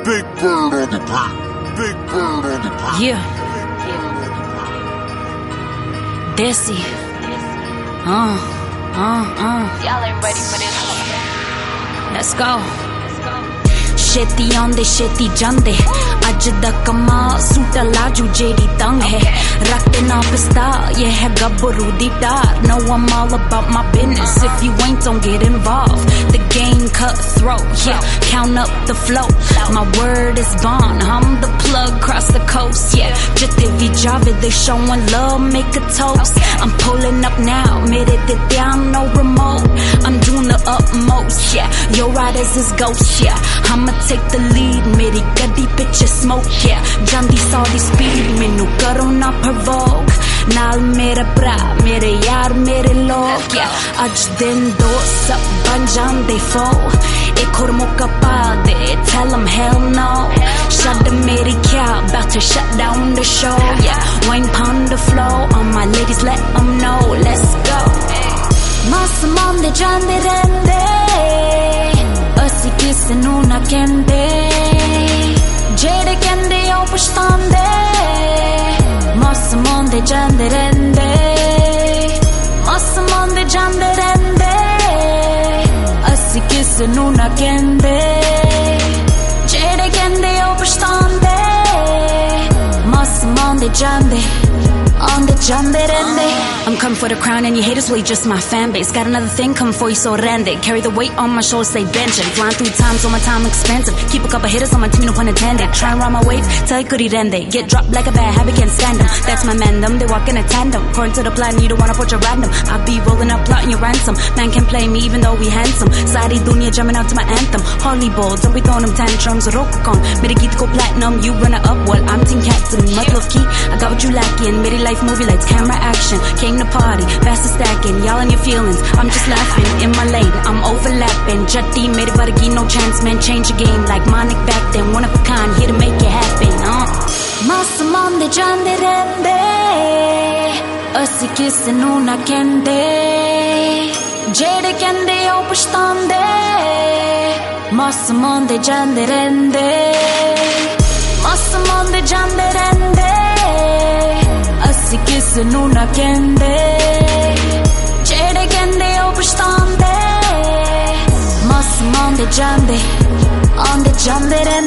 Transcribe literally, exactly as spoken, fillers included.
Big Bird on the beat. Big Bird on the beat. Yeah. Desi. Uh, uh, uh. Y'all ain't ready for this one. Let's go. ਛੇਤੀ ਆਉਂਦੇ ਛੇਤੀ ਜਾਂਦੇ ਅੱਜ ਦਾ ਕਮਾਲ suit ਲਾਜੂ ਜਿਹੜੀ ਤੰਗ ਹੈ ਰੱਖਦੇ ਨਾ ਪਿਸਤਾ ਇਹ ਹੈ ਗੱਭਰੂ ਦੀ ਟਾਰ No, I'm all about my business If you ain't, don't get involved The game cutthroat, yeah Count up the flow My word is bond I'm the plug across the coast, yeah ਜਿੱਥੇ ਵੀ ਜਾਵੇ they showing love, make a toast I'm pulling up now ਮੇਰੇ ਤੇ ਧਿਆਨ no remote I'm doing the utmost, yeah Your riders is ghosts, yeah I'ma take the lead ਮੇਰੀ ਗੱਡੀ ਪਿੱਛੇ smoke, yeah ਜਾਂਦੀ ਸੌ ਦੀ speed ਮੈਨੂੰ ਕਰੋ ਨਾ provoke ਨਾਲ ਮੇਰੇ ਭਰਾ ਮੇਰੇ ਯਾਰ ਮੇਰੇ ਲੋਕ, yeah ਅੱਜ ਦਿਨ ਦੋ ਸਭ ਬਣ ਜਾਂਦੇ ਫੋ ਇੱਕ ਹੋਰ ਮੌਕਾ ਪਾ ਦੇ tell them hell no ਛੱਡ ਮੇਰੀ ਕਿਆ about to shut down the show, yeah wine pound the flow all my ladies let them know let's go ਮਾਸਮਾਨ ਦੇ ਜਾਂਦੇ ਰਹਿੰਦੇ ਅਸੀਂ ਕਿਸੇ ਨੂੰ ਨਾ ਕਹਿੰਦੇ ਜਿਹੜੇ ਕਹਿੰਦੇ ਉਹ ਪਛਤਾਉਂਦੇ ਮੌਸਮਾਂ ਦੇ ਜਾਂਦੇ ਰਹਿੰਦੇ ਮੌਸਮਾਂ ਦੇ ਜਾਂਦੇ ਰਹਿੰਦੇ ਅਸੀਂ ਕਿਸੇ ਨੂੰ ਨਾ ਕਹਿੰਦੇ ਜਿਹੜੇ ਕਹਿੰਦੇ ਉਹ ਪਛਤਾਉਂਦੇ ਮੌਸਮਾਂ ਦੇ ਜਾਂਦੇ On the jump it and they I'm coming for the crown and your haters really just my fan base Got another thing coming for you so rende Carry the weight on my shoulders, stay benching Flying through times, all my time expensive Keep a couple hitters on my team, no pun intended Try and ride my wave, tell you goody rende Get dropped like a bad habit, can't stand them That's my man, them, they walk in a tandem According to the plan, you don't wanna put your random I be rolling up, plotting your ransom Man can play me even though we handsome Sari dunya jamming out to my anthem Harley Bowl, don't be throwing them tantrums Rokon, mere geet go platinum You run it up, well I'm team captain Matlov key, I got what you lacking Mere life movie lights, camera action Came to party, fast stacking Y'all in your feelings, I'm just laughing In my lane, I'm overlapping Jatti, mere vargi, no chance man Change the game like Monik back then One of a kind, here to make it happen uh. Maasmaan de jande rende Asi kisse nu na kende Jede kende o pashtaande Maasmaan de jande rende Maasmaan de jande rende ਅਸੀਂ ਕਿਸੇ ਨੂੰ ਨਾ ਕਹਿੰਦੇ ਜਿਹੜੇ ਕਹਿੰਦੇ ਉਹ ਪਛਤਾਉਂਦੇ ਮੌਸਮਾਂ ਦੇ ਜਾਂਦੇ ਆਉਂਦੇ ਜਾਂਦੇ ਰਹਿੰਦੇ